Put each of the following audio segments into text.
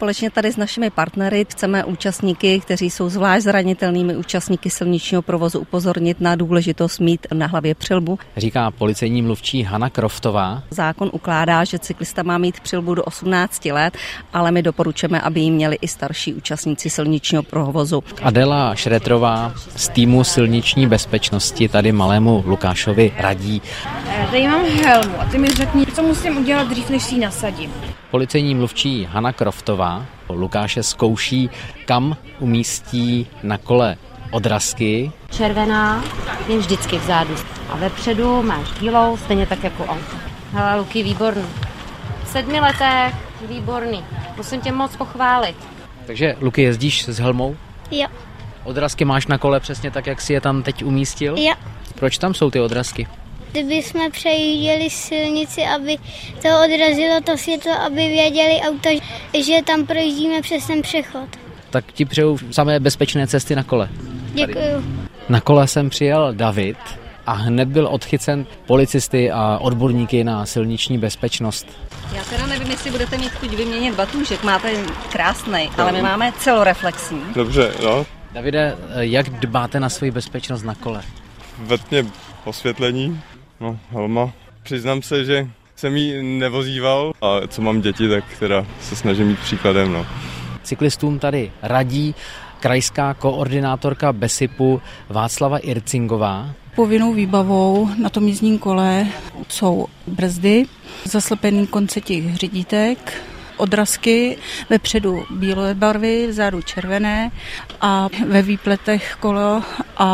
společně tady s našimi partnery chceme účastníky, kteří jsou zvlášť zranitelnými účastníky silničního provozu, upozornit na důležitost mít na hlavě přilbu. Říká policejní mluvčí Hana Kroftová. Zákon ukládá, že cyklista má mít přilbu do 18 let, ale my doporučujeme, aby ji měli i starší účastníci silničního provozu. Adela Šretrová z týmu silniční bezpečnosti tady malému Lukášovi radí. Tady mám helmu a ty mi řekni, co musím udělat dřív, než si ji nasadím. Policejní mluvčí Hana Kroftová Lukáše zkouší, kam umístí na kole odrazky. Červená je vždycky vzadu a vepředu máš bílou, stejně tak jako auto. Hele, Luky, výborný. V 7 letech, výborný. Musím tě moc pochválit. Takže, Luky, jezdíš s helmou? Jo. Odrazky máš na kole přesně tak, jak si je tam teď umístil? Jo. Proč tam jsou ty odrazky? Kdyby jsme přejížděli silnici, aby to odrazilo to světlo, aby věděli auta, že tam projíždíme přes ten přechod. Tak ti přeju samé bezpečné cesty na kole. Děkuju. Na kole jsem přijel David a hned byl odchycen policisty a odborníky na silniční bezpečnost. Já teda nevím, jestli budete mít chuť vyměnit batůžek, máte krásnej, ale my máme celoreflexní. Dobře, no. Davide, jak dbáte na svoji bezpečnost na kole? Ve tmě osvětlení, no helma. Přiznám se, že jsem ji nevozíval a co mám děti, tak teda se snažím jít příkladem, no. Cyklistům tady radí krajská koordinátorka BESIPu Václava Ircingová. Povinnou výbavou na tom jízdním kole jsou brzdy, zaslepený konce těch řídítek, odrazky, vepředu bílé barvy, vzadu červené a ve výpletech kolo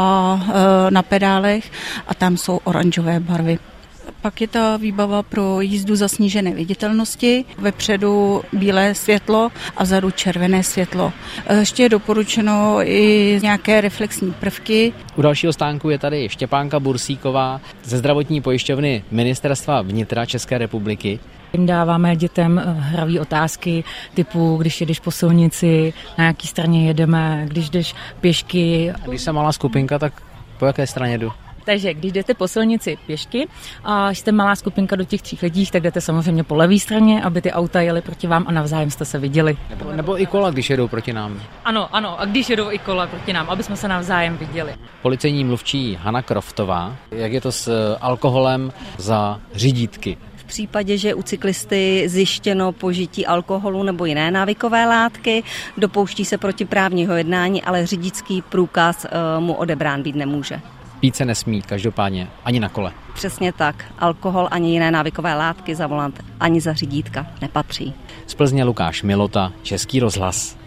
a na pedálech a tam jsou oranžové barvy. Pak je ta výbava pro jízdu za snížené viditelnosti, vepředu bílé světlo a vzadu červené světlo. Ještě je doporučeno i nějaké reflexní prvky. U dalšího stánku je tady Štěpánka Bursíková ze zdravotní pojišťovny Ministerstva vnitra České republiky. Jim dáváme dětem hravé otázky typu, když jedeš po silnici, na jaký straně jedeme, když jdeš pěšky. A když jsem malá skupinka, tak po jaké straně jdu? Takže když jdete po silnici pěšky a jste malá skupinka do těch 3 lidí, tak jdete samozřejmě po levé straně, aby ty auta jeli proti vám a navzájem jste se viděli. Nebo i kola, když jedou proti nám. Ano, a když jedou i kola proti nám, aby jsme se navzájem viděli. Policejní mluvčí Hana Kroftová, jak je to s alkoholem za řídítky? V případě, že u cyklisty zjištěno požití alkoholu nebo jiné návykové látky, dopouští se protiprávního jednání, ale řidičský průkaz mu odebrán být nemůže. Pít se nesmí, každopádně, ani na kole. Přesně tak. Alkohol ani jiné návykové látky za volant ani za řídítka nepatří. Z Plzně Lukáš Milota, Český rozhlas.